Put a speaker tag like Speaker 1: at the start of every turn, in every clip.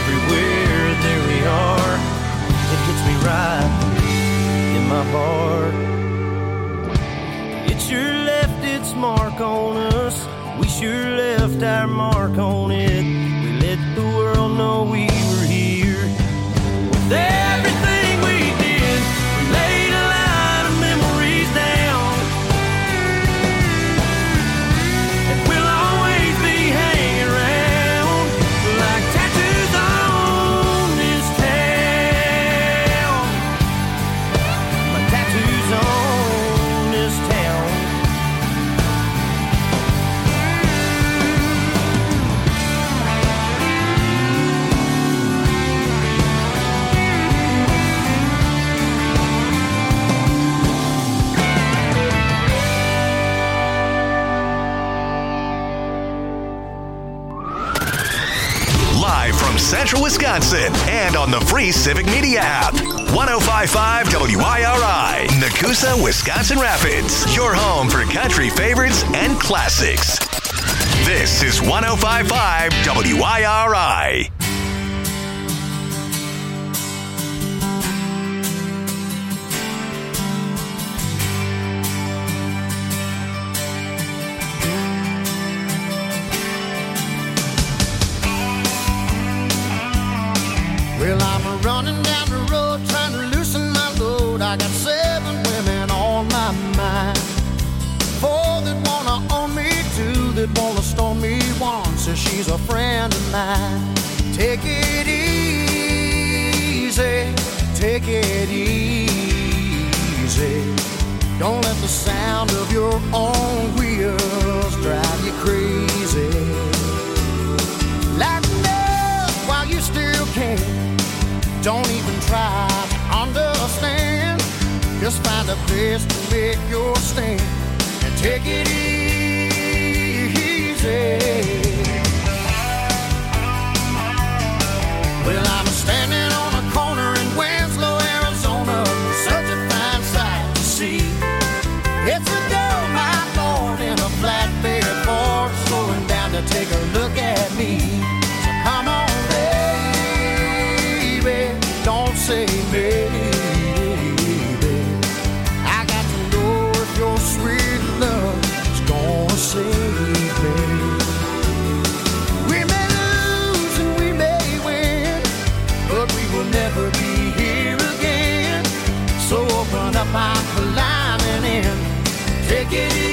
Speaker 1: everywhere, there we are. It hits me right in my heart. It sure left its mark on us. We sure left our mark on it. We let the world know we were here. With everything we did, we laid a line of memories down. And we'll always be hanging around like tattoos on this town. Like tattoos on this town.
Speaker 2: Live from Central Wisconsin and on the free Civic Media app. 105.5 WIRI, Nakusa, Wisconsin Rapids. Your home for country favorites and classics. This is 105.5 WIRI.
Speaker 3: Well, I'm running down the road trying to loosen my load. I got 7 women on my mind. 4 that wanna own me, 2 that wanna stone me. 1 says she's a friend of mine. Take it easy, take it easy. Don't let the sound of your own wheels drive you crazy. Lighten up while you still can. Don't even try to understand. Just find a place to make your stand and take it easy. Well, I'm standing on a corner in Winslow, Arizona. Such a fine sight to see. It's a gold mine born in a flatbed Ford, slowing down to take a look at me. So come on, don't say maybe. I got to know if your sweet love is gonna save me. We may lose and we may win, but we will never be here again. So open up our climbing in. Take it easy.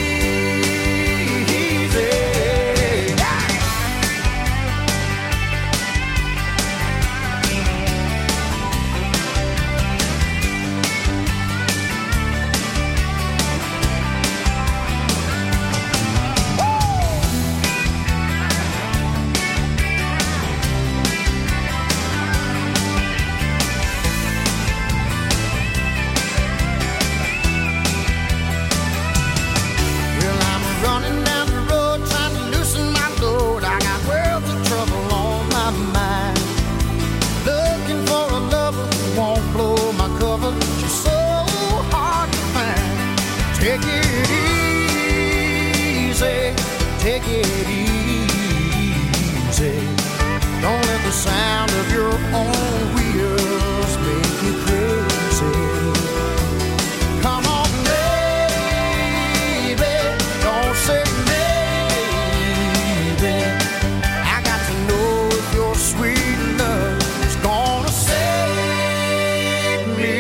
Speaker 3: Take it easy, take it easy. Don't let the sound of your own wheels make you crazy. Come on, baby, don't say maybe. I got to know if your sweet love is gonna save me.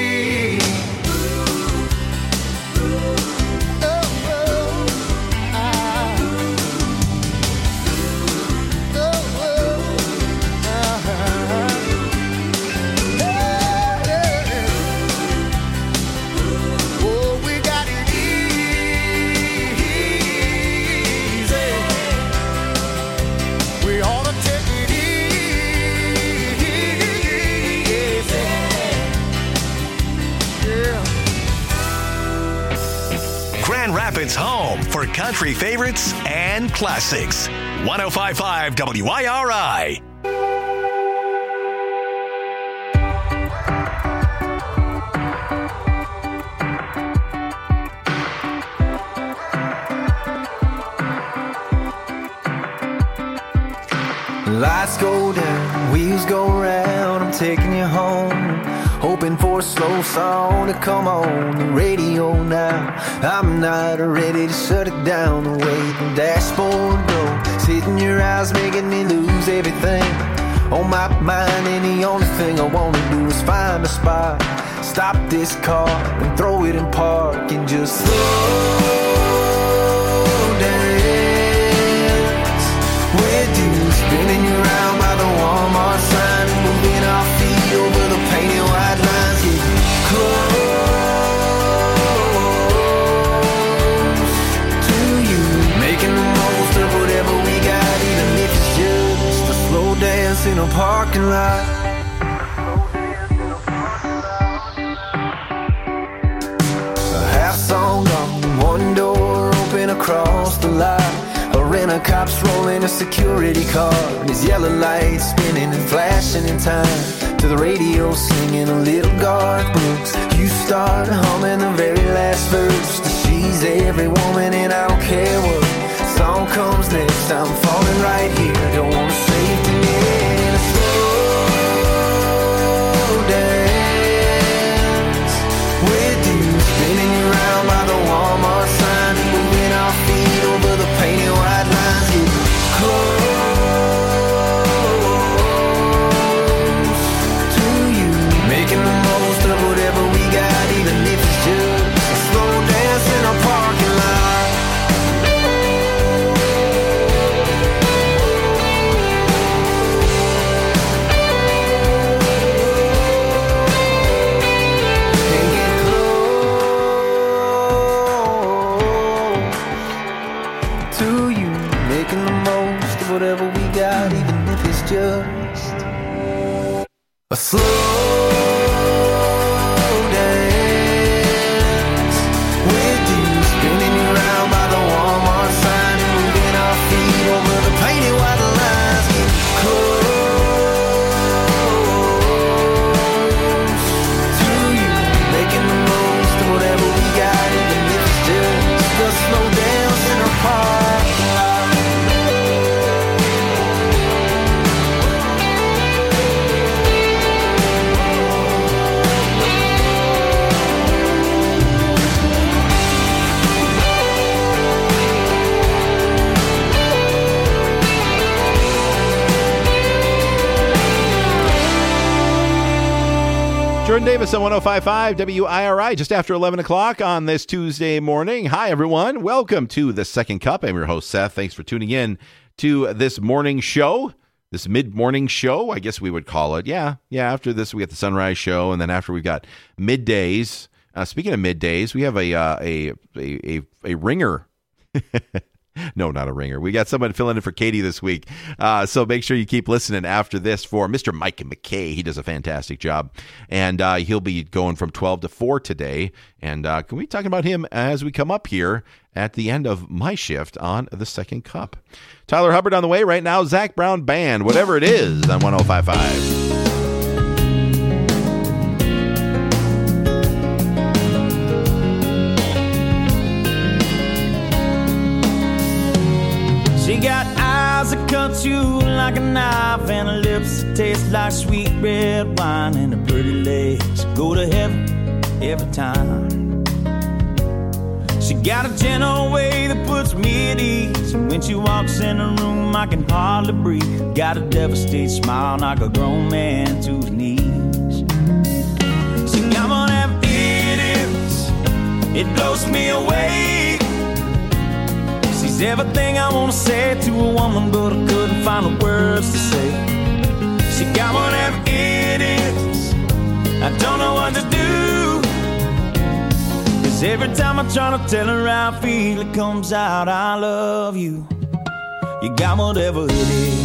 Speaker 2: Rapids home for country favorites and classics. 105.5 WIRI.
Speaker 4: Lights go down, wheels go round, I'm taking you home. Hoping for a slow song to come on the radio now. I'm not ready to shut it down the way the dashboard goes. Hitting your eyes, making me lose everything on my mind. And the only thing I wanna do is find a spot, stop this car and throw it in park and just slow dance with you, spinning you around by the Walmart sign and moving our feet over the painted white lines. Get close to you, making the most of whatever we got, even if it's just a slow dance in a parking lot. Song on one door, open across the lot. A rent-a-cop's rolling a security car, and his yellow lights spinning and flashing in time to the radio singing a little Garth Brooks. You start humming the very last verse to She's Every Woman, and I don't care what song comes next. I'm falling right here, don't want to save the end. A slow dance with you, spinning you around by the Walmart sign and moving our feet over the painted white lines. Get close to you, making the most of whatever we got, even if it's just a slow dance in a parking lot. Whatever we got, even if it's just a slow dance with you, spinning you around by the Walmart sign and moving our feet over the painted white lines. Get close to you, making the most of whatever we got, even if it's just a slow dance in a park lot.
Speaker 5: Jordan Davis on 105.5 WIRI, just after 11 o'clock on this Tuesday morning. Hi, everyone. Welcome to The Second Cup. I'm your host, Seth. Thanks for tuning in to this morning show, this mid-morning show, I guess we would call it. Yeah, after this, we got the sunrise show, and then after we've got middays. Speaking of middays, we have a ringer. No, not a ringer. We got someone filling in for Katie this week. So make sure you keep listening after this for Mr. Mike McKay. He does a fantastic job. And he'll be going from 12 to 4 today. And can we talk about him as we come up here at the end of my shift on The Second Cup? Tyler Hubbard on the way right now. Zach Brown Band, whatever it is, on 105.5.
Speaker 1: She got eyes that cut you like a knife and her lips that taste like sweet red wine and her pretty legs go to heaven every time. She got a gentle way that puts me at ease, and when she walks in the room I can hardly breathe. Got a devastated smile, knock a grown man to his knees. She come on have idiots, it blows me away. She's everything I want to say to a woman, but I couldn't find the words to say. She got one of them idiots, I don't know what to do. 'Cause every time I try to tell her how I feel, it comes out, I love you. You got whatever it is.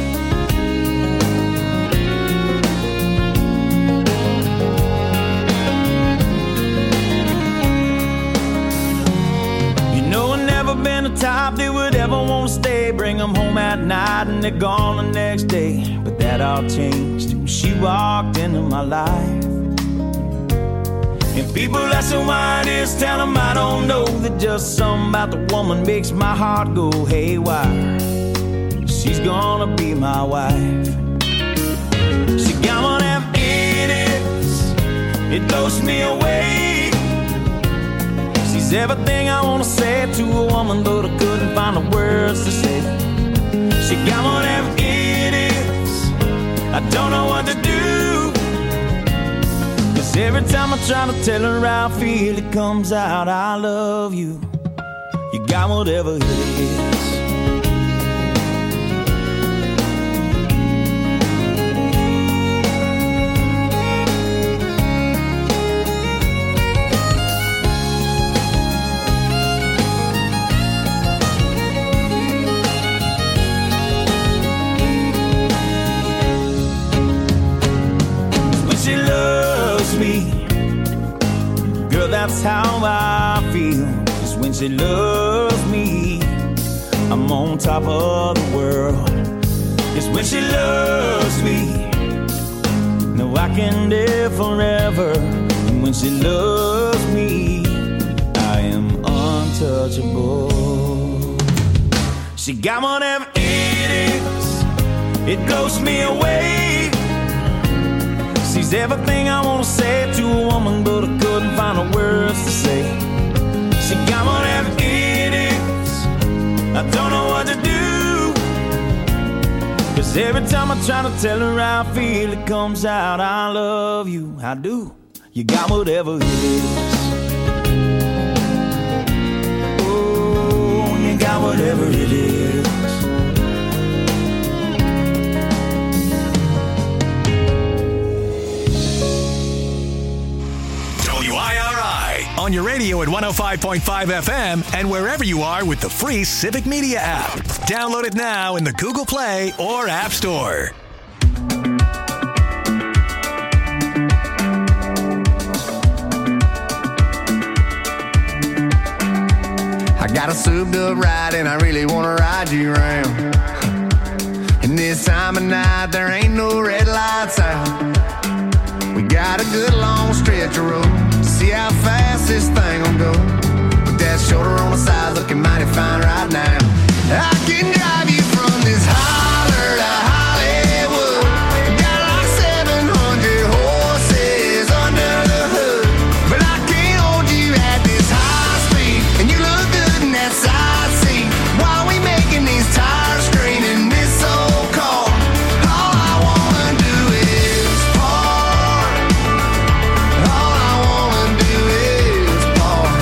Speaker 1: Been the type that would ever want to stay, bring them home at night and they're gone the next day. But that all changed when she walked into my life. And people asking why it is, tell them I don't know, that just something about the woman makes my heart go haywire.
Speaker 6: she's gonna be my wife. She got whatever it is, it blows me away. She's everything I wanna say to a woman, but I couldn't find the words to say. She got whatever it is, I don't know what to do. 'Cause every time I try to tell her how I feel, it comes out, I love you. You got whatever it is. She loves me, girl, that's how I feel. Just when she loves me, I'm on top of the world. Just when she loves me, no, I can live forever. And when she loves me, I am untouchable. She got whatever it is, it blows me away. She's everything I want to say to a woman, but I couldn't find the words to say. She got whatever it is, I don't know what to do. 'Cause every time I try to tell her how I feel, it comes out, I love you, I do. You got whatever it is. Oh, you got whatever it is.
Speaker 2: On your radio at 105.5 FM and wherever you are with the free Civic Media app. Download it now in the Google Play or App Store.
Speaker 7: I got a souped up ride and I really want to ride you around. And this time of night there ain't no red lights out. We got a good long stretch of road. See how fast this thing will go. With that shoulder on the side looking mighty fine right now. I can drive you from this holler to Hollywood. Got like 700 horses under the hood. But I can't hold you at this high speed. And you look good in that side seat. While we making these tires scream in this old car. All I wanna do is park. All I wanna do is park.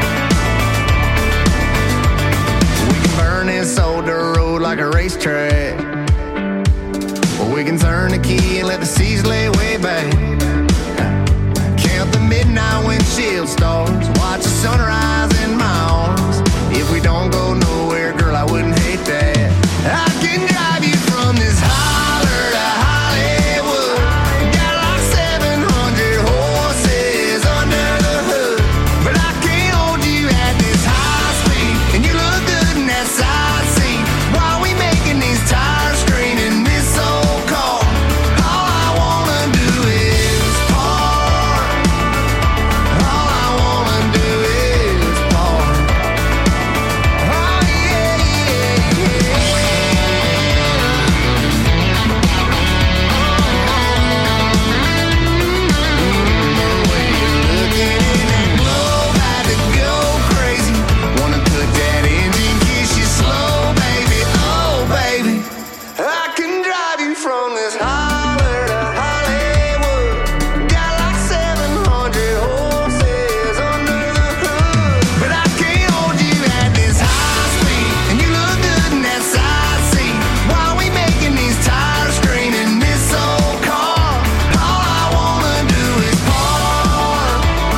Speaker 7: We can burn this old dirt road like a racetrack. Or we can turn the key and let the seas lay way back. Count the midnight windshield stars. Watch the sunrise in my arms. If we don't go nowhere, girl, I wouldn't hate that. I can drive you from this holler to Hollywood. Got like 700 horses under the hood. But I can't hold you at this high speed. And you look good in that side seat. While we making these tires scream in this old car. All I wanna do is park. All I wanna do is park. Oh yeah, yeah, yeah. The way you're looking in that globe had to go crazy. Wanna put that engine, kiss you slow, baby. Oh, baby, I can drive you from this holler to Hollywood. Got like 700 horses under the hood. But I can't hold you at this high speed. And you look good in that side seat. While we making these tires scream in this old car. All I wanna do is park.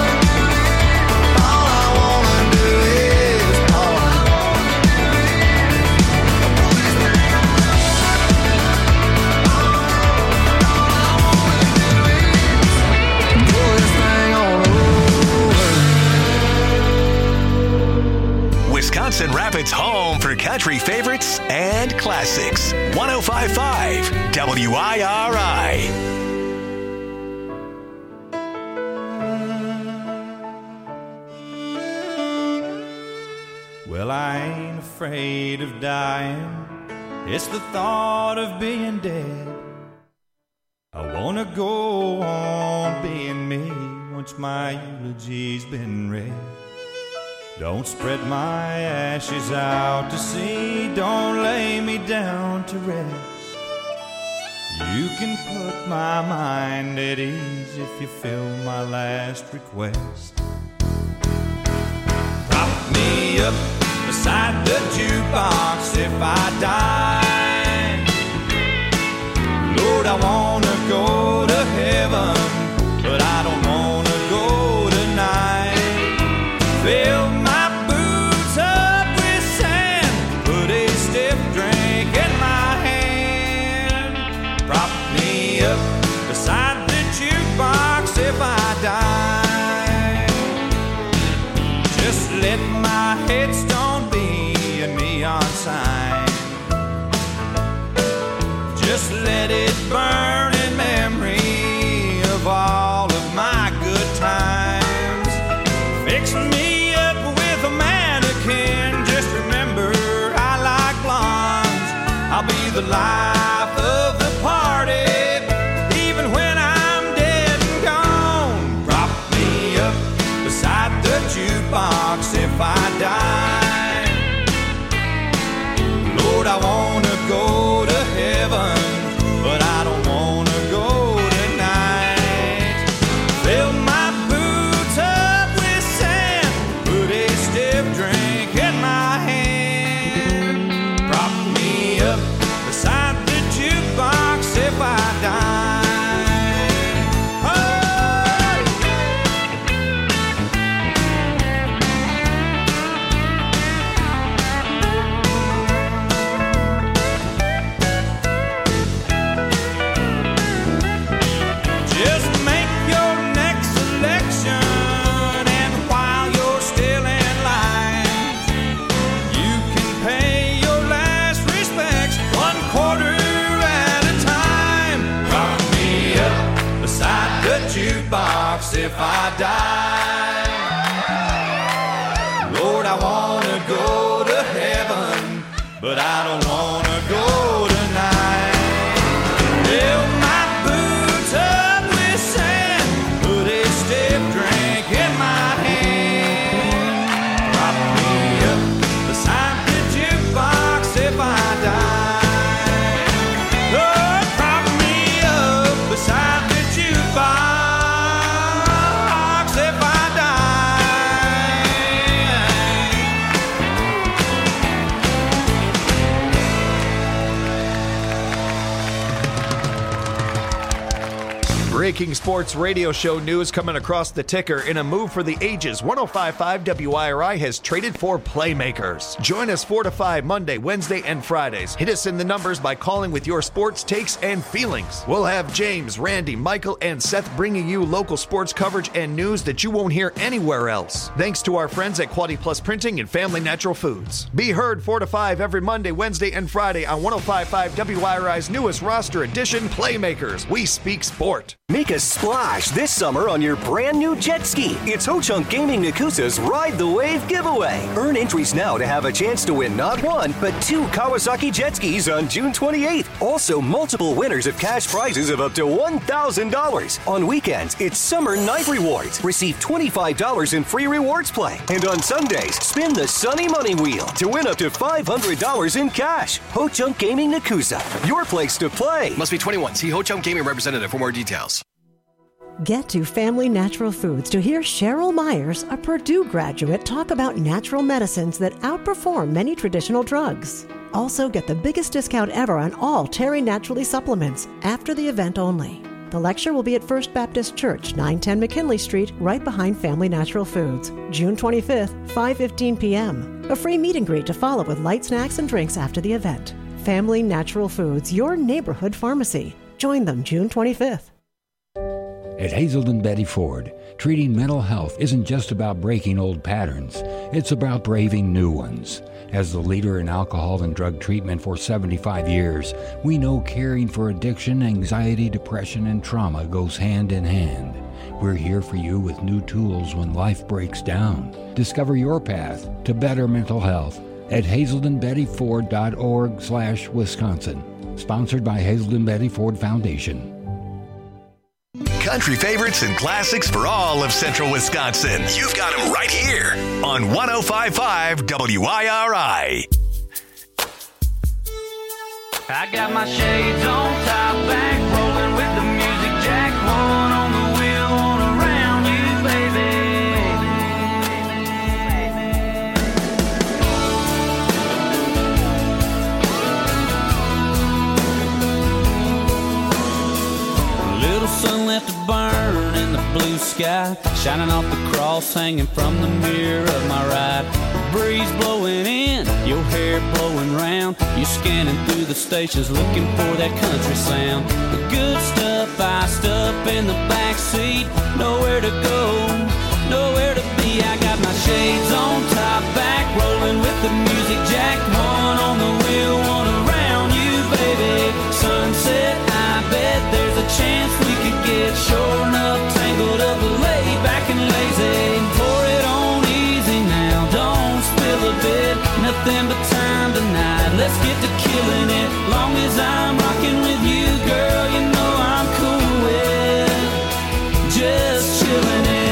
Speaker 7: All I wanna do is park. Pull this thing on over.
Speaker 2: Wisconsin Rapids' home for country favorites and classics. 105.5 WIRI.
Speaker 6: Well, I ain't afraid of dying. It's the thought of being dead. I wanna go on being me once my eulogy's been read. Don't spread my ashes out to sea, don't lay me down to rest. You can put my mind at ease if you fill my last request. Prop me up beside the jukebox if I die. Lord, I wanna go to heaven, but I don't wanna go tonight. Fill my boots up with sand, put a stiff drink in my hand. Prop me up beside the jukebox if I die. Just let my headstone be a neon sign. Just let it burn in memory of all of my good times. Fix me up with a mannequin. Just remember I like blondes. I'll be the life of the party, even when I'm dead and gone. Prop me up beside the jukebox if I die. Lord, I wanna go to heaven, but I don't wanna go tonight. Fill my boots up with sand, put a stiff drink in my hand. Prop me up beside the jukebox if I die. Just make your next selection, and while you're still in line, you can pay your last respects 1/4 at a time. Prop me up beside the jukebox if I die. Lord, I wanna go to heaven, but I don't wanna go tonight. Fill my boots up with sand, put a stiff drink in my hand. Prop me up beside the jukebox if I die. Lord, prop me up beside the jukebox if I
Speaker 8: Breaking sports radio show news coming across the ticker. In a move for the ages, 105.5 WIRI has traded for playmakers. Join us 4 to 5 Monday, Wednesday, and Fridays. Hit us in the numbers by calling with your sports takes and feelings. We'll have James, Randy, Michael, and Seth bringing you local sports coverage and news that you won't hear anywhere else. Thanks to our friends at Quality Plus Printing and Family Natural Foods. Be heard 4 to 5 every Monday, Wednesday, and Friday on 105.5 WIRI's newest roster edition, Playmakers. We speak sport.
Speaker 9: Make a splash this summer on your brand new jet ski. It's Ho-Chunk Gaming Nakusa's Ride the Wave giveaway. Earn entries now to have a chance to win not one, but 2 Kawasaki jet skis on June 28th. Also, multiple winners of cash prizes of up to $1,000. On weekends, it's Summer Night Rewards. Receive $25 in free rewards play. And on Sundays, spin the Sunny Money Wheel to win up to $500 in cash. Ho-Chunk Gaming Nakusa, your place to play.
Speaker 10: Must be 21. See Ho-Chunk Gaming representative for more details.
Speaker 11: Get to Family Natural Foods to hear Cheryl Myers, a Purdue graduate, talk about natural medicines that outperform many traditional drugs. Also, get the biggest discount ever on all Terry Naturally supplements after the event only. The lecture will be at First Baptist Church, 910 McKinley Street, right behind Family Natural Foods, June 25th, 5:15 p.m. A free meet and greet to follow with light snacks and drinks after the event. Family Natural Foods, your neighborhood pharmacy. Join them June 25th.
Speaker 12: At Hazelden Betty Ford, treating mental health isn't just about breaking old patterns. It's about braving new ones. As the leader in alcohol and drug treatment for 75 years, we know caring for addiction, anxiety, depression, and trauma goes hand in hand. We're here for you with new tools when life breaks down. Discover your path to better mental health at hazeldenbettyford.org/Wisconsin. Sponsored by Hazelden Betty Ford Foundation.
Speaker 2: Country favorites and classics for all of Central Wisconsin. You've got them right here on 105.5 WIRI.
Speaker 6: I got my shades on, top back, rolling with the music jack, one on the wheel, one around you, baby. Little sun left to burn in the blue sky, shining off the cross hanging from the mirror of my ride. Breeze blowing in, your hair blowing round. You're scanning through the stations looking for that country sound. The good stuff iced up in the back seat. Nowhere to go, nowhere to be. I got my shades on, top back, rolling with the music jack. One on the wheel, one around you, baby. Sunset, I bet there's a chance we could get sure enough tangled up, laid back and lazy. Pour it on easy now, don't spill a bit. Nothing but time tonight, let's get to killing it. Long as I'm rocking with you, girl, you know I'm cool with just chilling it.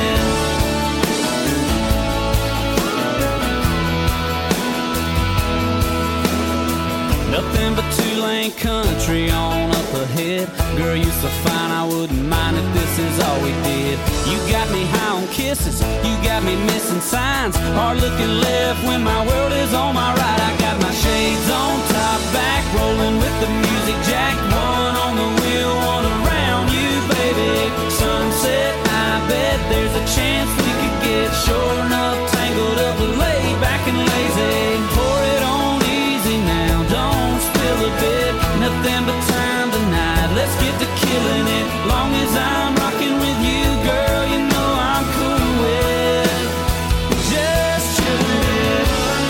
Speaker 6: Nothing but two-lane country on up ahead. Girl, you're so fine, I wouldn't mind if this is all we did. You got me high on kisses, you got me missing signs. Hard looking left when my world is on my right. I got my shades on, top back, rolling with the music jack. One on the wheel, one around you, baby. Sunset, I bet there's a chance we could get sure enough tangled up, laid back and lazy. Pour it on easy now, don't spill a bit. Nothing but time tonight, let's get to killing it. Long as I'm rocking with you, girl, you know I'm cool with just chilling it.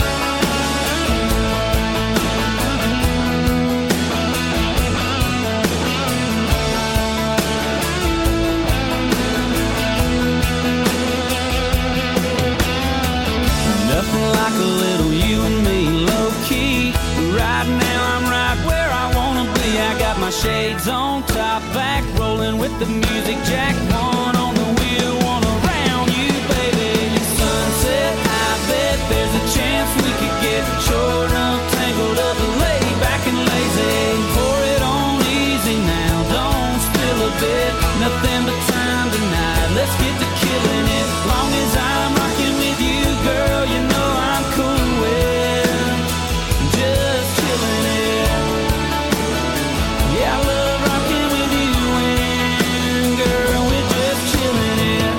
Speaker 6: Nothing like a little you and me, low key. Right now I'm right where I wanna be. I got my shades on, top back, rolling with the music jack. One on the wheel, one around you, baby. Sunset, I bet there's a chance we could get sure enough tangled up, laid back and lazy. Pour it on easy now, don't spill a bit. Nothing but time tonight, let's get to killing it. Long as I'm rocking with you, girl, you know I'm cool with just chilling it. Yeah, I love rocking with you and girl, we're just chilling it.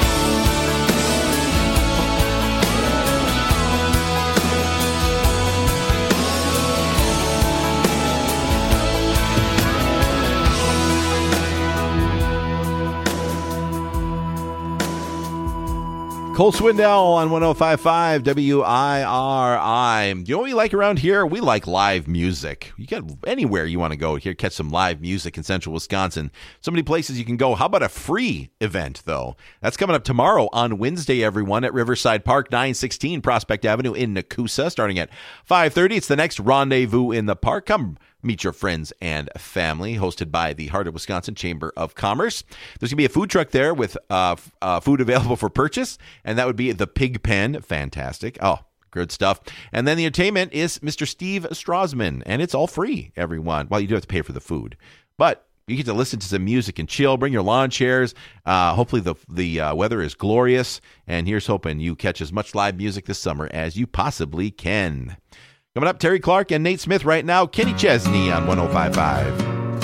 Speaker 5: Cole Swindell on 105.5 WIRI. You know what we like around here? We like live music. You get anywhere you want to go here, catch some live music in Central Wisconsin. So many places you can go. How about a free event, though? That's coming up tomorrow on Wednesday, everyone, at Riverside Park, 916 Prospect Avenue in Nakusa, starting at 5:30. It's the next rendezvous in the park. Come meet your friends and family, hosted by the Heart of Wisconsin Chamber of Commerce. There's going to be a food truck there with food available for purchase, and that would be the Pig Pen. Fantastic. Oh, good stuff. And then the entertainment is Mr. Steve Strasman, and it's all free, everyone. Well, you do have to pay for the food, but you get to listen to some music and chill. Bring your lawn chairs. Hopefully the weather is glorious, and here's hoping you catch as much live music this summer as you possibly can. Coming up, Terry Clark and Nate Smith right now. Kenny Chesney on 105.5.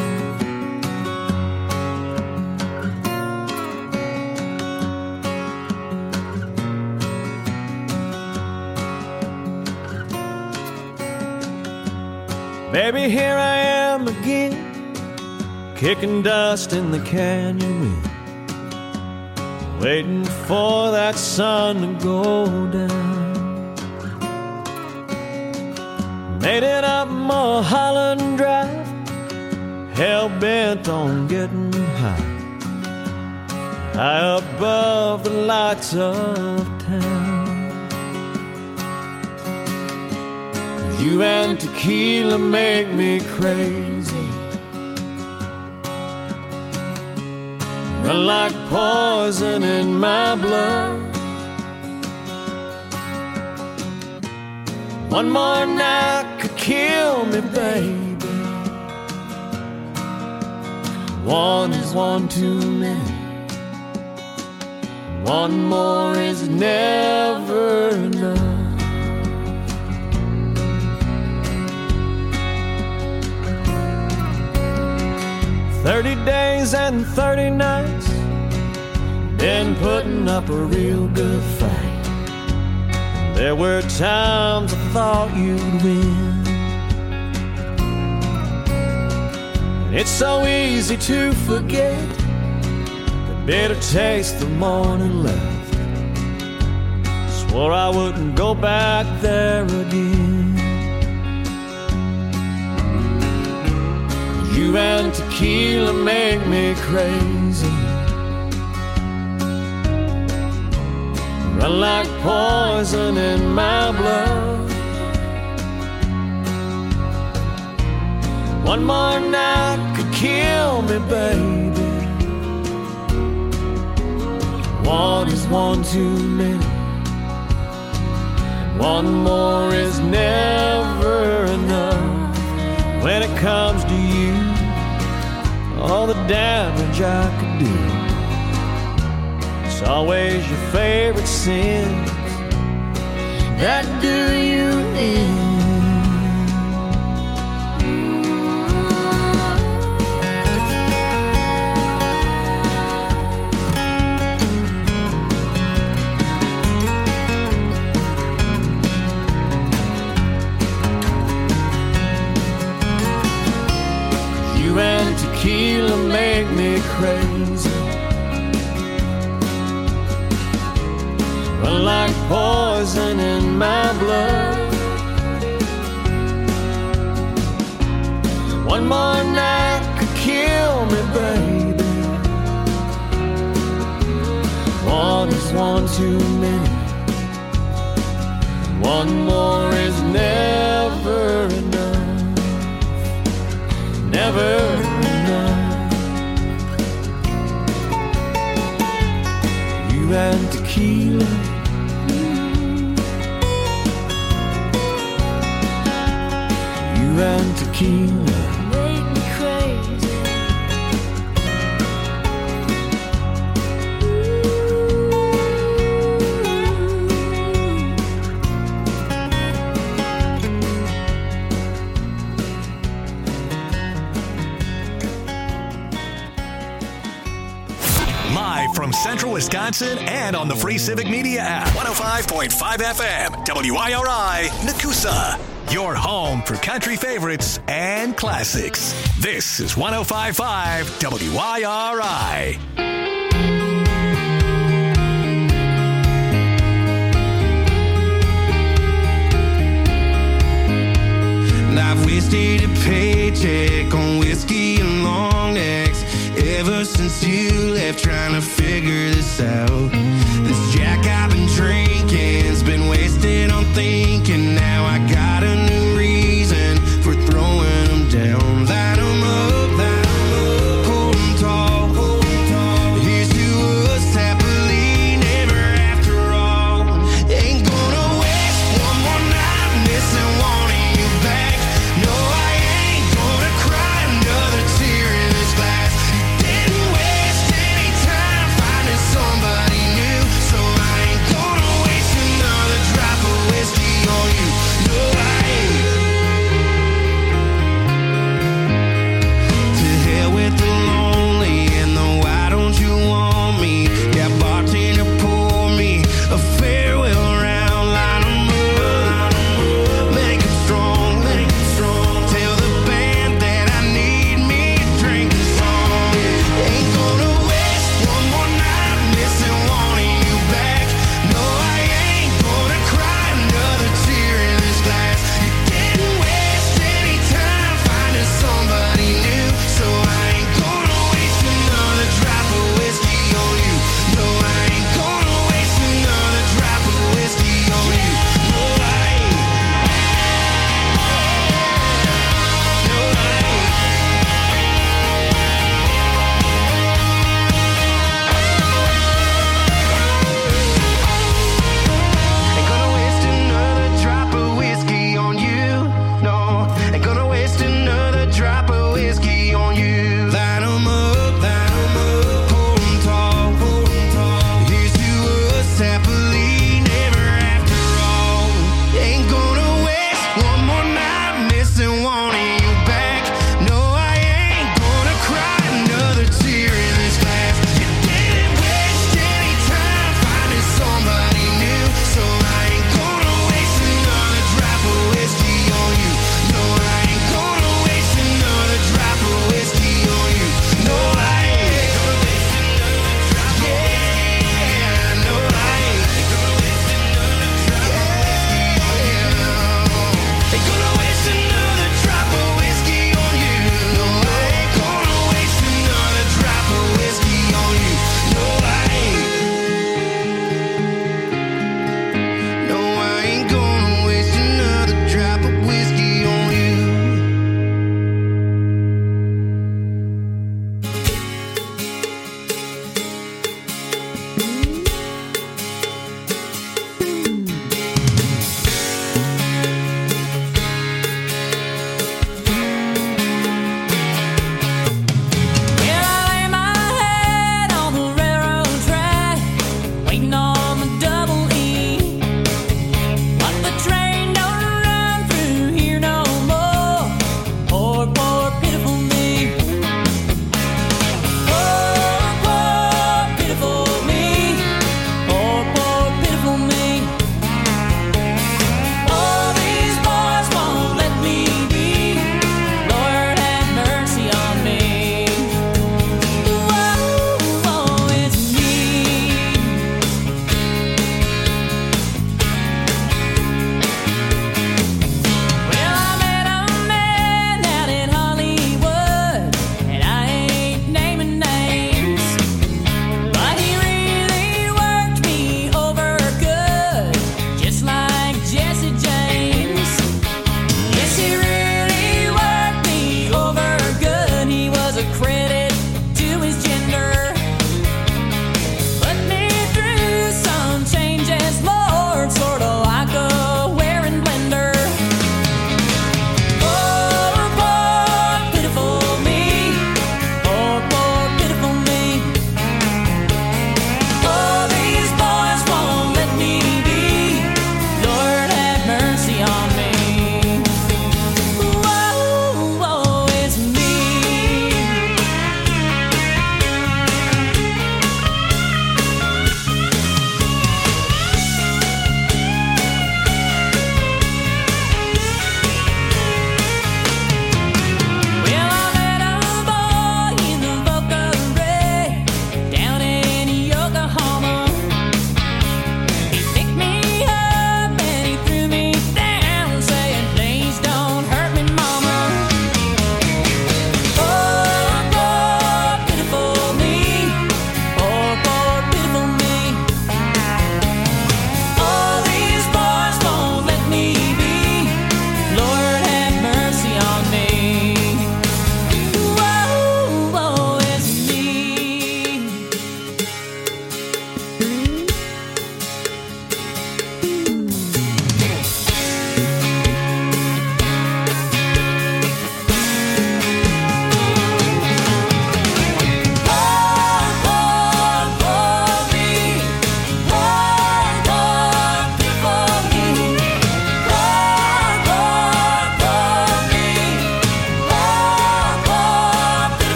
Speaker 6: Baby, here I am again, kicking dust in the canyon wind, waiting for that sun to go down. Made it up Mulholland Drive, hell-bent on getting high, high above the lights of town. You and tequila make me crazy. Run like poison in my blood. One more night could kill me, baby. One is one too many. One more is never enough. 30 days and 30 nights, been putting up a real good fight. There were times I thought you'd win. It's so easy to forget the bitter taste the morning left. Swore I wouldn't go back there again. You and tequila make me crazy. Run like poison in my blood. One more night could kill me, baby. One is one too many. One more is never enough. When it comes to you, all the damage I could do, it's always your favorite sins that do you in. And tequila make me crazy. Run like poison in my blood. One more night could kill me, baby. One is one too many. One more is never enough. Never enough. You and tequila. You and tequila make me crazy.
Speaker 2: From Central Wisconsin and on the free Civic Media app. 105.5 FM, WIRI, Nakusa. Your home for country favorites and classics. This is 105.5 WIRI.
Speaker 13: And I've wasted a paycheck on whiskey and long necks ever since you left, trying to figure this out. This Jack I've been drinking's been wasted on thinking. Now I got a new reason for throwing them down. Light them up, hold them tall. Here's to us happily never after all. Ain't gonna waste one more night missing wanting you back. No, I ain't gonna cry another tear in this glass. Didn't waste any time finding somebody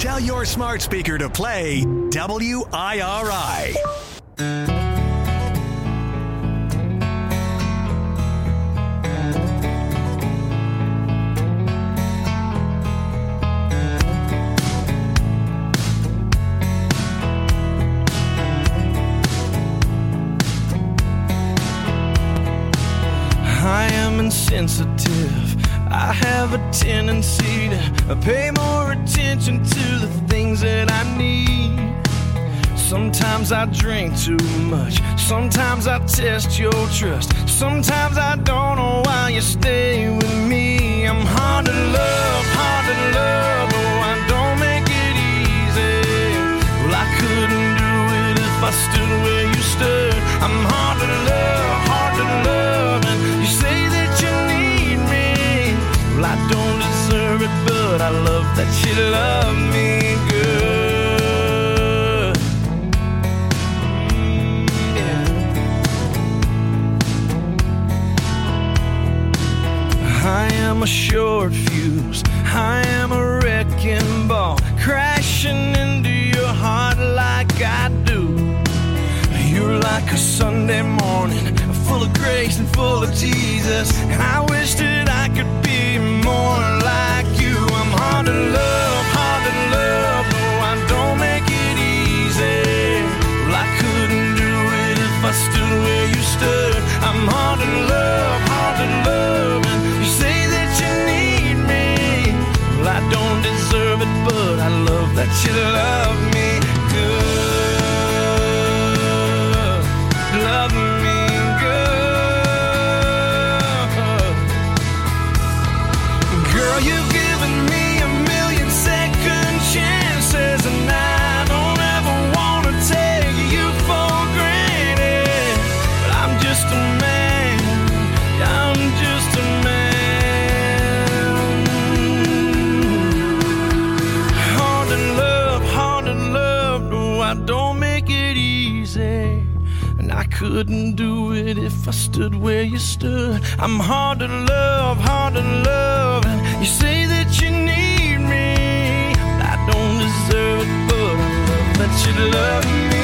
Speaker 2: Tell your smart speaker to play WIRI.
Speaker 6: I am insensitive. I have a tendency to pay more attention to the things that I need. Sometimes I drink too much. Sometimes I test your trust. Sometimes I don't know why you stay with me. I'm hard to love, oh, I don't make it easy. Well, I couldn't do it if I stood where you stood. I'm hard to love, and you say that you need me. Well, I don't deserve it, but I love that you love me good. I am a short fuse, I am a wrecking ball, crashing into your heart like I do. You're like a Sunday morning, full of grace and full of Jesus, and I wish that I could be more like you. I'm hard to love, no, I don't make it easy. Well, I couldn't do it if I stood where you stood. I'm hard to love, and you say that you need me. Well, I don't deserve it, but I love that you love me good. Love me good. Girl, you've given me a million second chances, and I don't ever want to take you for granted. But I'm just a man, I'm just a man. Hard to love, no, I don't make it easy. I couldn't do it if I stood where you stood. I'm hard to love, and you say that you need me. I don't deserve it, but I love that you love me.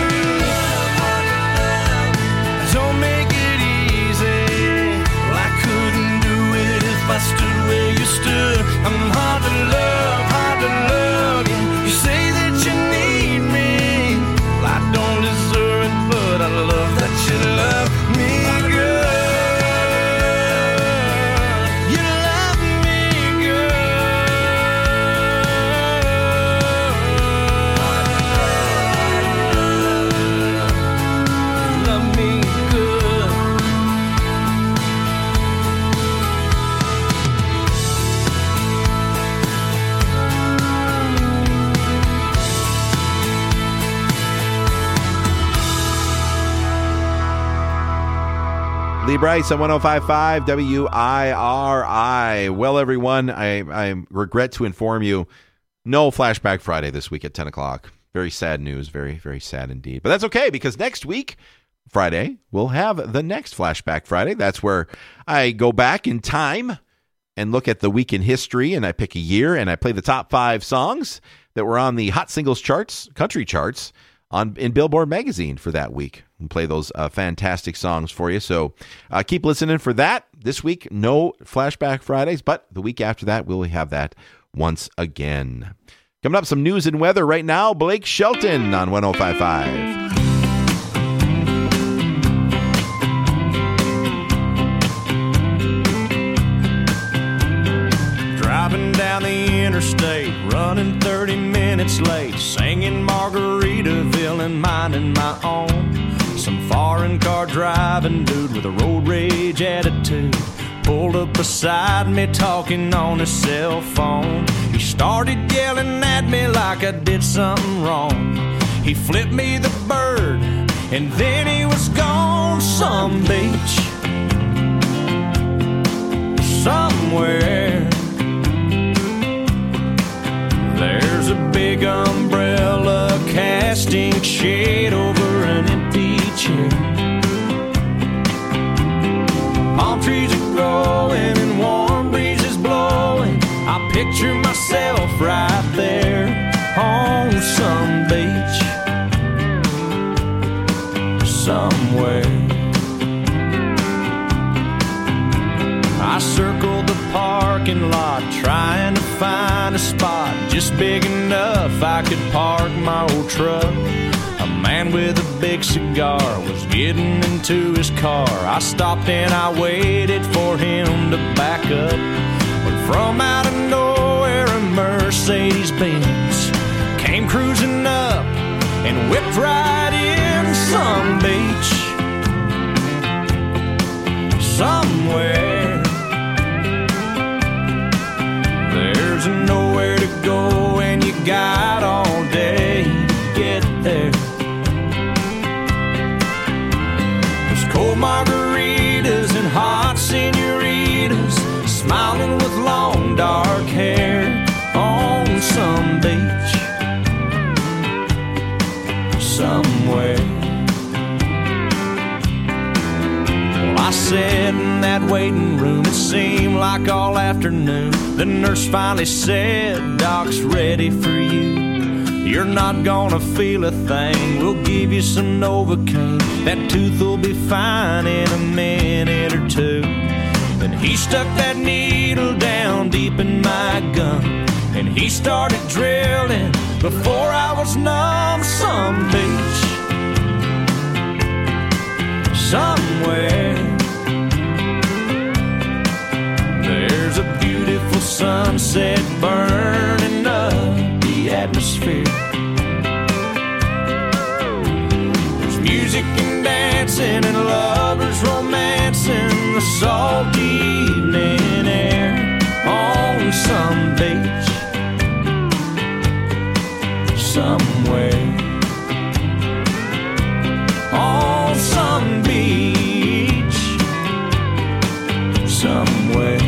Speaker 6: Don't make it easy. Well, I couldn't do it if I stood where you stood. I'm hard to love, yeah. You say that you need me. Well, I don't deserve it, but I love that you love me good. You love me good. You love me good.
Speaker 5: Lee Bryce on 105.5 WIRI. Well, everyone, I regret to inform you, no Flashback Friday this week at 10 o'clock. Very sad news. Very, very sad indeed. But that's okay, because next week, Friday, we'll have the next Flashback Friday. That's where I go back in time and look at the week in history, and I pick a year, and I play the top 5 songs that were on the Hot Singles charts, country charts, in Billboard magazine for that week, and play those fantastic songs for you. So keep listening for that. This week, no Flashback Fridays, but the week after that, we'll have that once again. Coming up, some news and weather right now. Blake Shelton on 105.5.
Speaker 6: Driving down the interstate, running 30 minutes late, singing Margaritaville and minding my own. Some foreign car driving dude with a road rage attitude pulled up beside me talking on his cell phone. He started yelling at me like I did something wrong. He flipped me the bird and then he was gone. Some beach somewhere, there's a big umbrella casting shade over an empty chair. Palm trees are growing and warm breezes blowing. I picture myself right there. enough, I could park my old truck. A man with a big cigar was getting into his car. I stopped and I waited for him to back up. But from out of nowhere, a Mercedes-Benz came cruising up and whipped right in some beach somewhere. There's nowhere to go and you got all day to get there. There's cold margaritas and hot senoritas smiling with long dark hair on some beach somewhere. Well, I sat in that waiting room, it seemed like all afternoon. The nurse finally said, "Doc's ready for you. You're not gonna feel a thing. We'll give you some Novocaine. That tooth will be fine in a minute or two." Then he stuck that needle down deep in my gum, and he started drilling before I was numb. Some beach somewhere. There's a beautiful sunset burning up the atmosphere. There's music and dancing and lovers romancing the salty evening air on some beach somewhere. On some beach somewhere.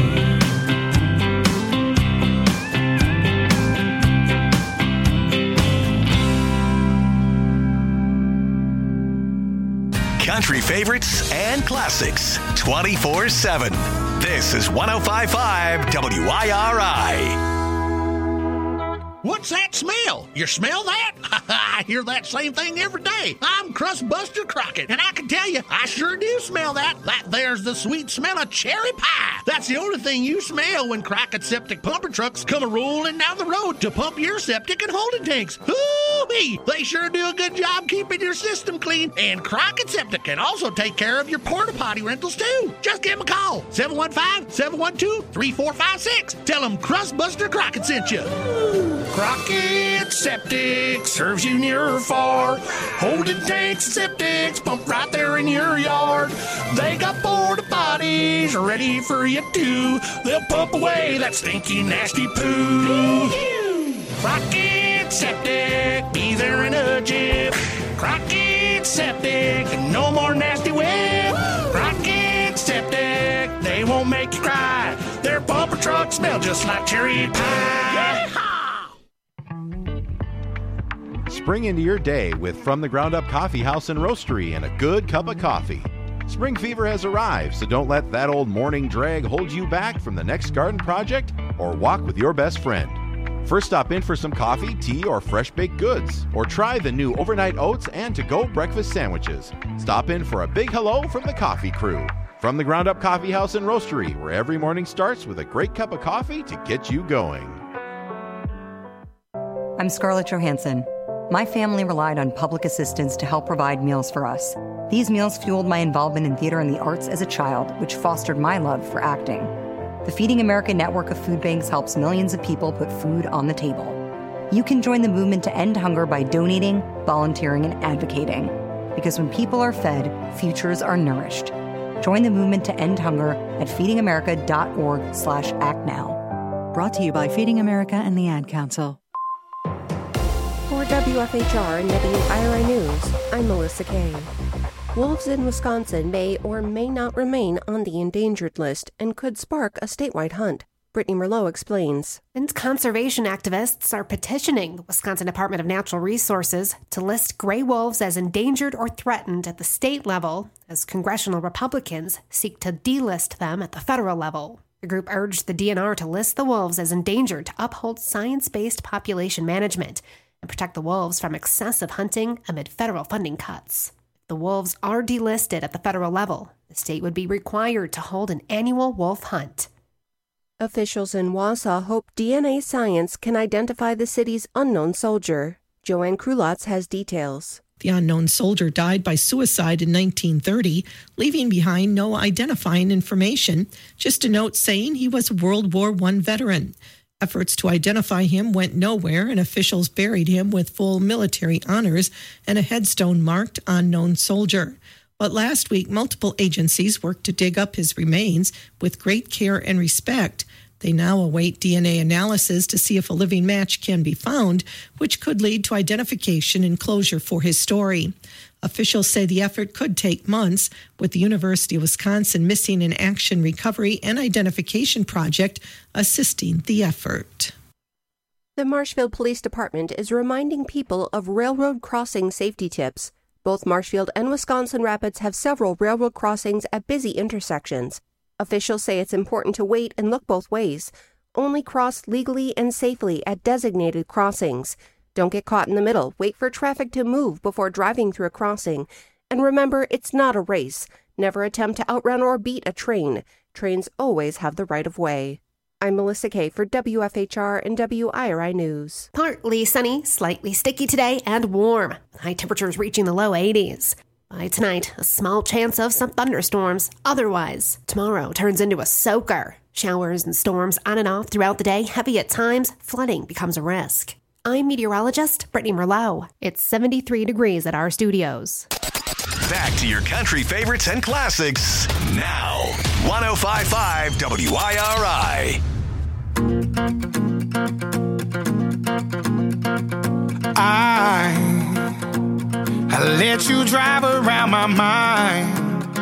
Speaker 2: Country favorites and classics 24/7. This is 105.5 WIRI.
Speaker 14: What's that smell? You smell that? I hear that same thing every day. I'm Crustbuster Crockett, and I can tell you, I sure do smell that. That there's the sweet smell of cherry pie. That's the only thing you smell when Crockett Septic Pumper Trucks come a-rolling down the road to pump your septic and holding tanks. Hoo-wee! They sure do a good job keeping your system clean. And Crockett Septic can also take care of your porta potty rentals, too. Just give them a call. 715-712-3456. Tell them Crustbuster Crockett sent you. Crockett Septic serves you near or far. Holding tanks and septics pump right there in your yard. They got porta potties ready for you too. They'll pump away that stinky, nasty poo. Crockett Septic, be there in a jiff. Crockett Septic, no more nasty whip. Crockett Septic, they won't make you cry. Their pumper trucks smell just like cherry pie.
Speaker 5: Spring into your day with From the Ground Up Coffee House and Roastery and a good cup of coffee. Spring fever has arrived, so don't let that old morning drag hold you back from the next garden project or walk with your best friend. First, stop in for some coffee, tea, or fresh baked goods, or try the new overnight oats and to-go breakfast sandwiches. Stop in for a big hello from the coffee crew. From the Ground Up Coffee House and Roastery, where every morning starts with a great cup of coffee to get you going.
Speaker 15: I'm Scarlett Johansson. My family relied on public assistance to help provide meals for us. These meals fueled my involvement in theater and the arts as a child, which fostered my love for acting. The Feeding America network of food banks helps millions of people put food on the table. You can join the movement to end hunger by donating, volunteering, and advocating. Because when people are fed, futures are nourished. Join the movement to end hunger at feedingamerica.org/actnow.
Speaker 16: Brought to you by Feeding America and the Ad Council.
Speaker 17: For WFHR and WIRI News, I'm Melissa Kay. Wolves in Wisconsin may or may not remain on the endangered list and could spark a statewide hunt. Brittany Merlot explains.
Speaker 18: And conservation activists are petitioning the Wisconsin Department of Natural Resources to list gray wolves as endangered or threatened at the state level, as congressional Republicans seek to delist them at the federal level. The group urged the DNR to list the wolves as endangered to uphold science-based population management and protect the wolves from excessive hunting amid federal funding cuts. If the wolves are delisted at the federal level, the state would be required to hold an annual wolf hunt.
Speaker 17: Officials in Wausau hope DNA science can identify the city's unknown soldier. Joanne Krulotz has details.
Speaker 19: The unknown soldier died by suicide in 1930, leaving behind no identifying information, just a note saying he was a World War I veteran. Efforts to identify him went nowhere, and officials buried him with full military honors and a headstone marked Unknown Soldier. But last week, multiple agencies worked to dig up his remains with great care and respect. They now await DNA analysis to see if a living match can be found, which could lead to identification and closure for his story. Officials say the effort could take months, with the University of Wisconsin Missing in Action Recovery and Identification Project assisting the effort.
Speaker 17: The Marshfield Police Department is reminding people of railroad crossing safety tips. Both Marshfield and Wisconsin Rapids have several railroad crossings at busy intersections. Officials say it's important to wait and look both ways. Only cross legally and safely at designated crossings. Don't get caught in the middle. Wait for traffic to move before driving through a crossing. And remember, it's not a race. Never attempt to outrun or beat a train. Trains always have the right of way. I'm Melissa Kay for WFHR and WIRI News.
Speaker 18: Partly sunny, slightly sticky today, and warm. High temperatures reaching the low 80s. By tonight, a small chance of some thunderstorms. Otherwise, tomorrow turns into a soaker. Showers and storms on and off throughout the day, heavy at times. Flooding becomes a risk. I'm meteorologist Brittany Merlot. It's 73 degrees at our studios.
Speaker 2: Back to your country favorites and classics now. 105.5 WIRI.
Speaker 14: I let you drive around my mind.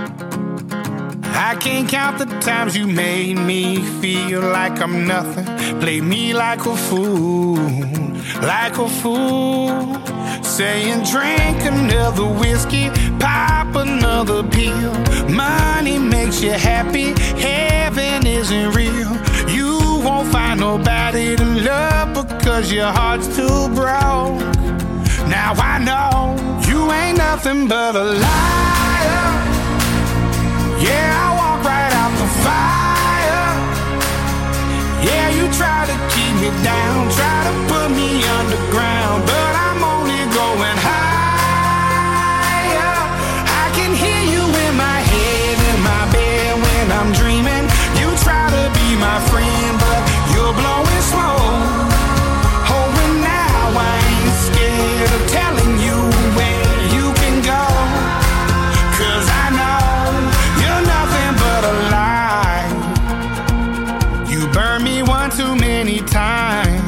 Speaker 14: I can't count the times you made me feel like I'm nothing. Play me like a fool, like a fool. Saying drink another whiskey, pop another pill. Money makes you happy, heaven isn't real. You won't find nobody to love because your heart's too broke. Now I know you ain't nothing but a liar. Yeah, I walk right out the fire. Yeah, you try to keep me down, try to put me underground, but I'm only going higher. I can hear you in my head, in my bed when I'm dreaming. You try to be my friend, but you're blowing smoke. Oh, and now I ain't scared of telling you where you can go, 'cause I know you're nothing but a lie. You burned me one too many times,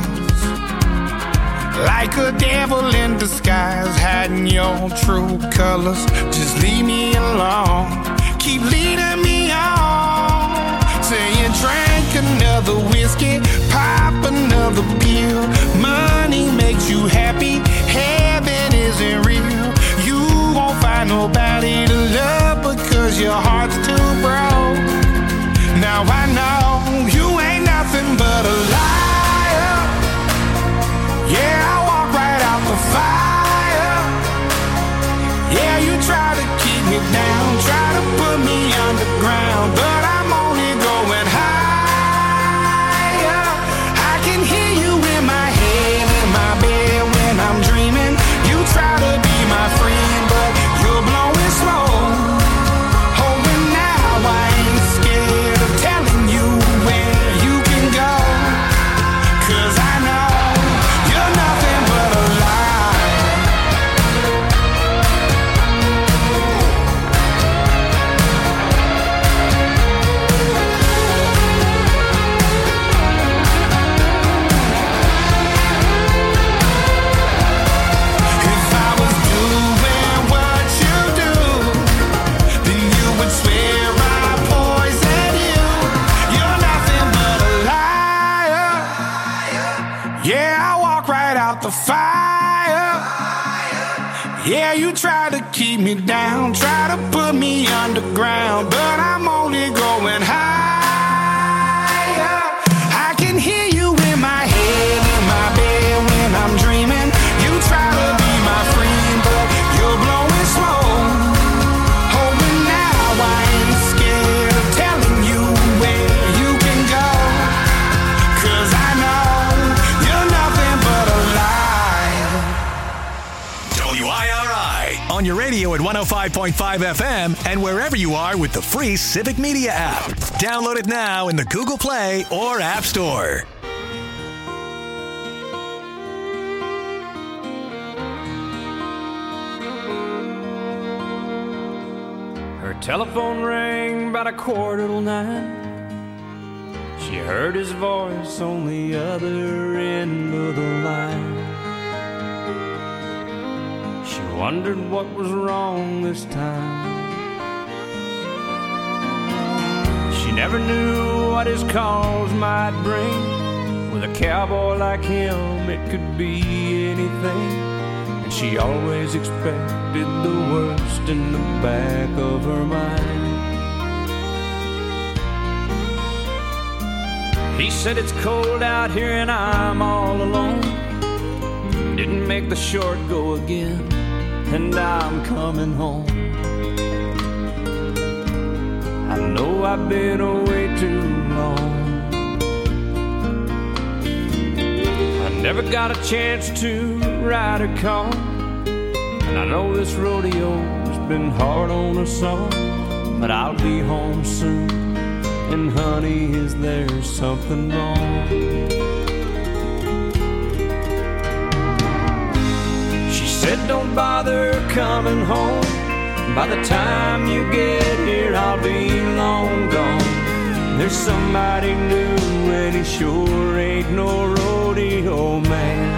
Speaker 14: like a devil in disguise, hiding your true colors. Just leave me alone, keep leading me on. Saying drink another whiskey, pop another pill. Money makes you happy, heaven isn't real. You won't find nobody to love because your heart's too broke. Now I know you ain't nothing but a liar. Yeah, I walk right out the fire. Yeah, you try to keep me down, try to put me underground, but I'm only going higher. I can hear you in my head, in my bed when I'm dreaming. You try to be my friend, but you're blowing smoke. Oh, and now I ain't scared of telling you where you can go, 'cause I know you're nothing but a lie. If I was doing what you do, then you would swear I poisoned you. You're nothing but a liar. Yeah, I walk right out the fire. Yeah, you try to keep me down, try to put me underground, but I'm only going higher. I can hear you in my head, in my bed when I'm dreaming. You try to be my friend, but you're blowing smoke. Oh, and now I ain't scared of telling you where you can go,
Speaker 2: on your radio at 105.5 FM and wherever you are with the free Civic Media app. Download it now in the Google Play or App Store.
Speaker 6: Her telephone rang about 9:15. She heard his voice on the other end of the line. She wondered what was wrong this time. She never knew what his calls might bring. With a cowboy like him, it could be anything. And she always expected the worst in the back of her mind. He said it's cold out here and I'm all alone. Didn't make the short go again, and I'm coming home. I know I've been away too long. I never got a chance to ride a car, and I know this rodeo's been hard on us all. But I'll be home soon, and honey, is there something wrong? She said don't bother coming home. By the time you get here, I'll be long gone. There's somebody new, and he sure ain't no rodeo man.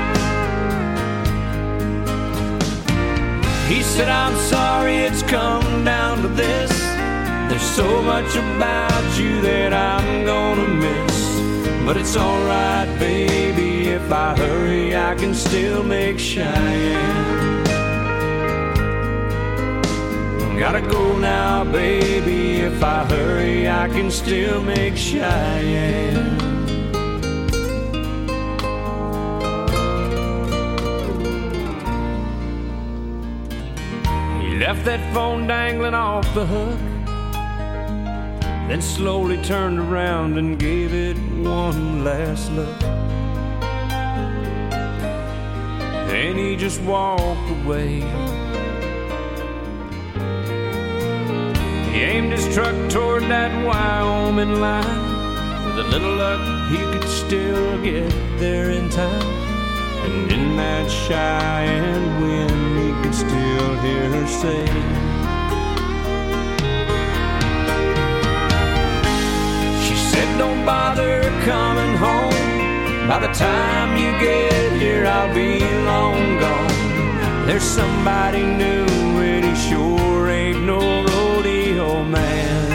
Speaker 6: He said, I'm sorry it's come down to this. There's so much about you that I'm gonna miss. But it's alright, baby, if I hurry, I can still make Cheyenne. Gotta go now, baby, if I hurry, I can still make Cheyenne. He left that phone dangling off the hook, then slowly turned around and gave it one last look. Then he just walked away. He aimed his truck toward that Wyoming line. With a little luck, he could still get there in time. And in that Cheyenne wind, he could still hear her say, don't bother coming home. By the time you get here, I'll be long gone. There's somebody new, and he sure ain't no rodeo man.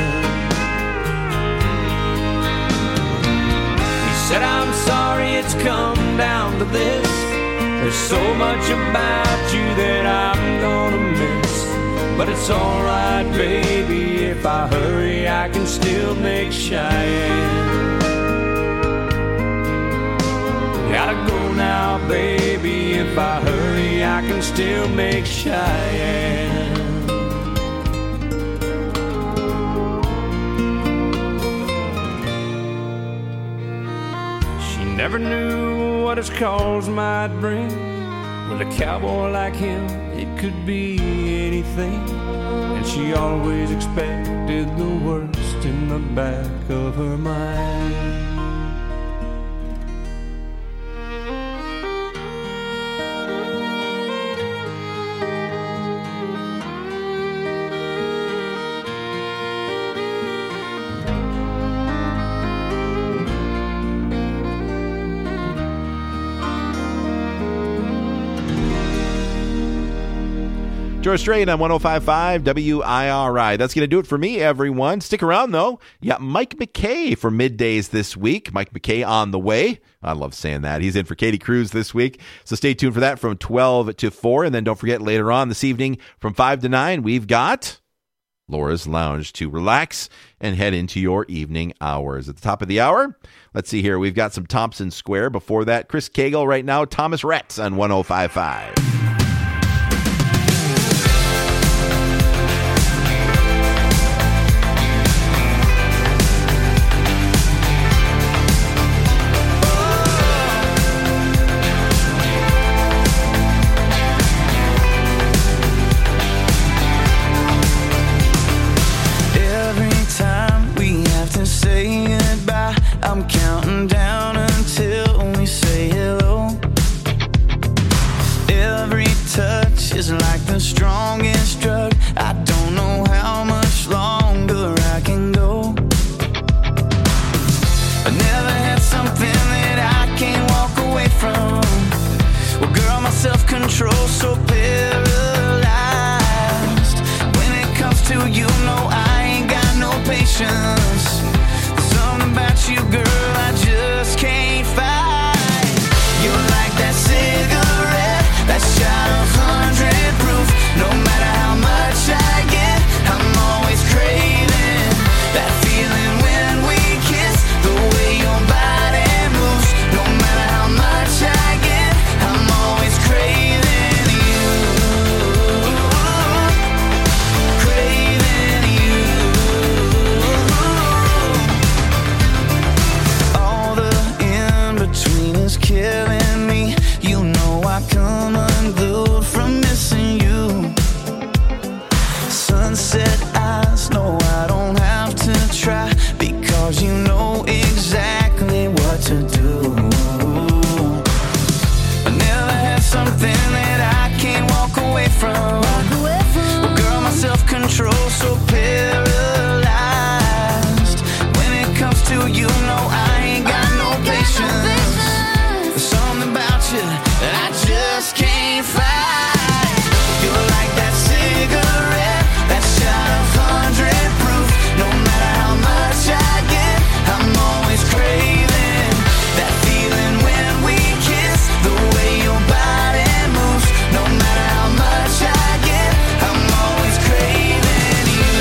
Speaker 6: He said, I'm sorry it's come down to this. There's so much about you that I'm gonna miss. But it's alright, baby, if I hurry, I can still make Cheyenne. Gotta go now, baby, if I hurry, I can still make Cheyenne. She never knew what his calls might bring. With a cowboy like him, it could be anything. And she always expected the worst in the back of her mind.
Speaker 5: George Strait on 105.5 WIRI. That's going to do it for me, everyone. Stick around, though. You got Mike McKay for middays this week. Mike McKay on the way. I love saying that. He's in for Katie Cruz this week. So stay tuned for that from 12 to 4. And then don't forget later on this evening from 5 to 9, we've got Laura's Lounge to relax and head into your evening hours. At the top of the hour, let's see here. We've got some Thompson Square. Before that, Chris Cagle right now, Thomas Rhett on 105.5.
Speaker 13: is like the strongest drug. I don't know how much longer I can go. I never had something that I can't walk away from. Well, girl, my self-control's so paralyzed. When it comes to you, no, I ain't got no patience. There's something about you, girl, I just can't fight. You're like that cigarette, that shot of 100 proof. No matter how much I get, I'm always craving that feeling when we kiss. The way your body moves. No matter how much I get, I'm always craving you. Craving you. All the in-between is killing me. You know I come unglued from missing you. Sunset eyes, no, I don't have to try, because you know exactly what to do. I never had something that I can't walk away from. Well, girl, my self-control's so paralyzed. When it comes to you, no, I ain't got no patience. There's something about you that I just can't fight. You're like that cigarette, that shot of 100 proof. No matter how much I get, I'm always craving that feeling when we kiss. The way your body moves. No matter how much I get, I'm always craving you.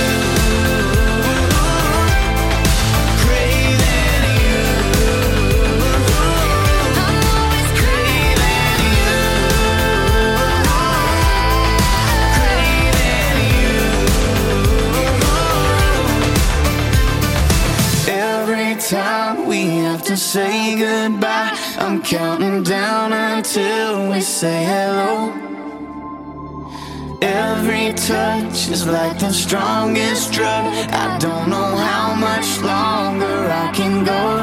Speaker 13: Craving you. I'm always craving you. Every time we have to say goodbye, I'm counting down until we say hello. Every touch is like the strongest drug. I don't know how much longer I can go.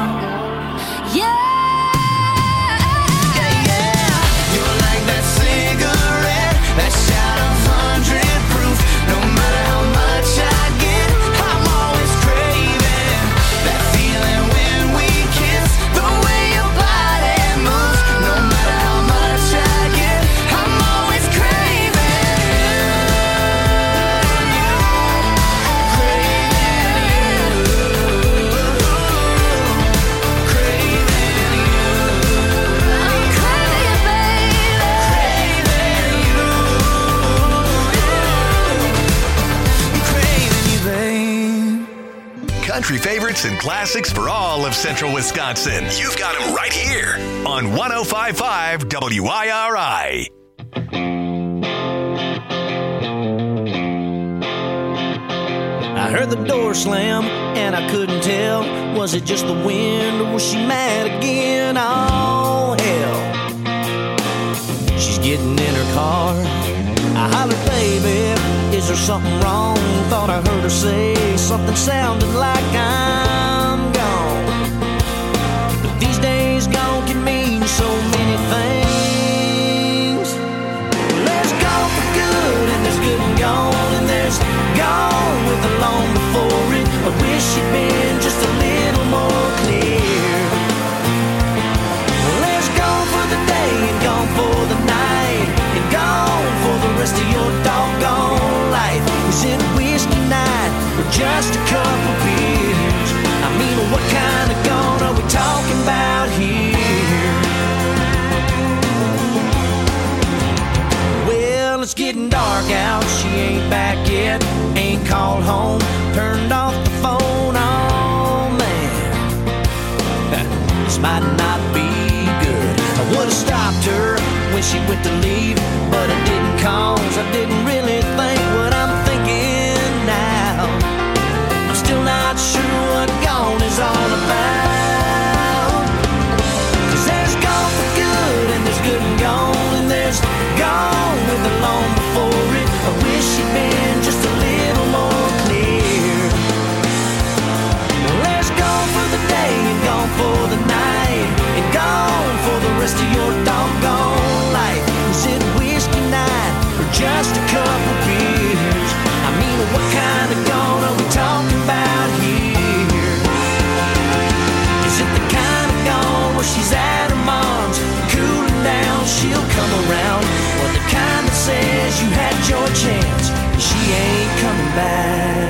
Speaker 13: You're like that cigarette, that shot of 100 proof. No matter how much I get, I'm always craving that feeling when we kiss. The way your body moves. No matter how much I get, I'm always craving you.
Speaker 2: Country favorites and classics for all of Central Wisconsin. You've got them right here on 105.5 WIRI.
Speaker 1: I heard the door slam and I couldn't tell. Was it just the wind or was she mad again? Oh, hell. She's getting in her car. I hollered, baby, is there something wrong? Thought I heard her say something sounding like I'm gone. But these days gone can mean so many things. There's gone for good and there's good and gone, and there's gone with the long before it. I wish you'd been just a little more clear. There's gone for the day and gone for the night, and gone for the rest of your doggone life. Is it whiskey night or just a couple beers? I mean, what kind of gone are we talking about here? Well, it's getting dark out, she ain't back yet. Ain't called home, turned off the phone, oh man. This might not be good. I would've stopped her when she went to leave, but I didn't, cause I didn't really think what I'm thinking now. I'm still not sure what gone is all about. Cause there's gone for good and there's good and gone, and there's gone with the long before it. I wish you'd been just a little more clear. Well, there's gone for the day and gone for the night, and gone for the rest of your doggone life. Is it whiskey night or just
Speaker 6: come around, or the kind that says you had your chance, she ain't coming back.